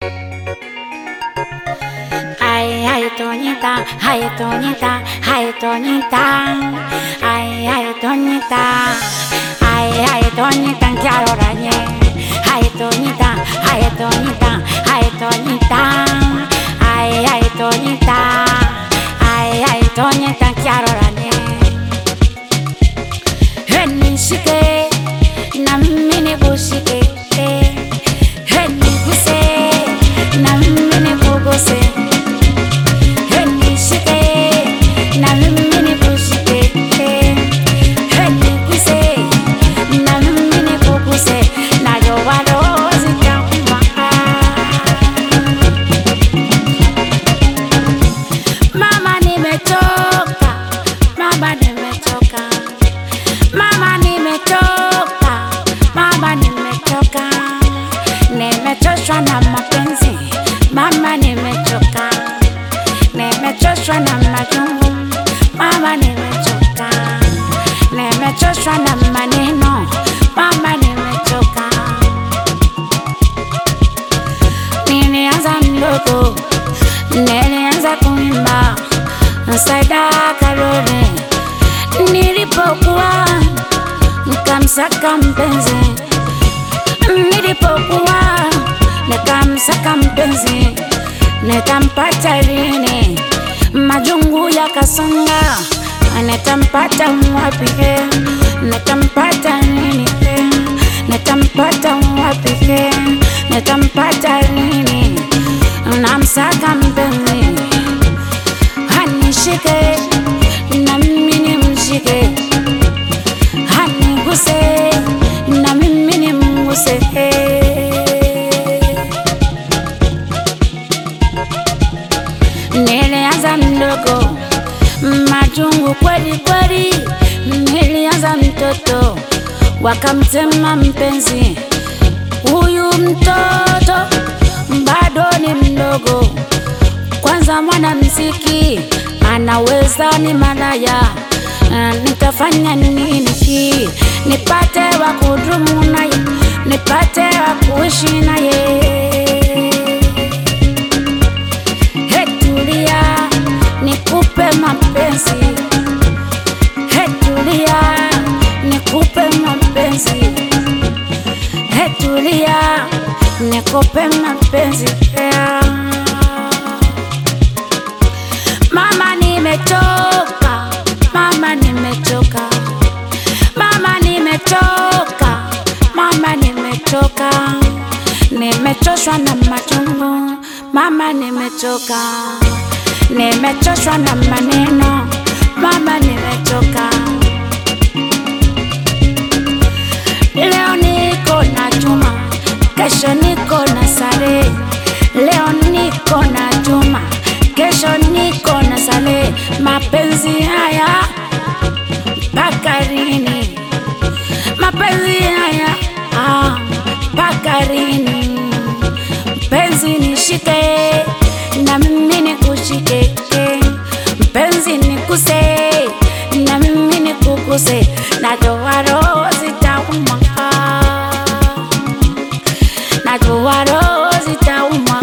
Ay, Toñita, ay, Toñita, ay, Toñita, ay, Toñita, ay, Toñita, que arañé. Ay, Toñita, ay, Toñita, ay, Toñita, ay, Toñita, ay, Toñita, que arañé. Henishike, na mini bushike, heniguse, na mini buguse. Nimechoshwa na mapenzi, mama nimechoka. Nimechoshwa na majungu, mama nimechoka. Nimechoshwa na maneno, mama nimechoka. Nilianza mdogo, nilianza kuimba Saida Karoli. Nilipokuwa nikamsaka mpenzi, nilipokuwa nikamsaka mpenzi, nitampata lini? Majungu yakasonga, nitampata wapi? Nitampata lini? Nitampata wapi? Nitampata lini? Namsaka mpenzi, hanishike na mimi nimshike, haniguse na mimi nimguse. Nilianza mdogo, majungu kweli kweli. Nilianza mtoto, wakamtema mpenzi. Huyu mtoto bado ni mdogo. Kwanza mwanamuziki anaweza ni malaya. Nitafanya nini nipate wa kudumu naye, nipate wa kuishi naye? Hetulia nikupe mapenzi, hetulia nikupe mapenzi, hetulia nikupe mapenzi. Mama nimechoka, mama nimechoka, mama nimechoka, mama nimechoka. Nimechoshwa na machungu, mama nimechoka. Nimechoshwa na maneno, mama nimechoka. Leo niko na Juma, kesho niko na Sare. Leo niko na Juma, kesho niko na Sare. Mapenzi haya mpaka lini? Mapenzi haya mpaka lini? Mpenzi nishike na mimi nikushike, mpenzi nikuse na mimi nikuguse. Najua roho zitauma, najua roho zitauma,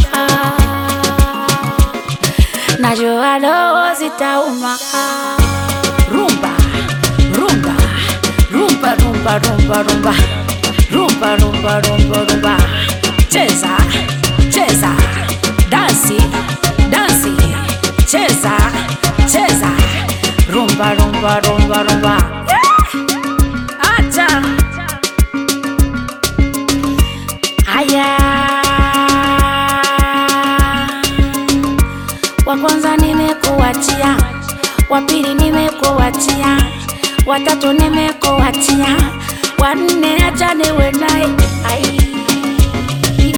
najua roho zitauma. Rumba, rumba, rumba, rumba, rumba, rumba, rumba, rumba, rumba, rumba. Cheza, cheza, dansi, dansi, cheza, cheza, rumba, rumba, rumba, rumba. Acha haya. Wa kwanza nimekuachia, wa pili nimekuachia, wa tatu nimekuachia, wa nne acha niwe naye.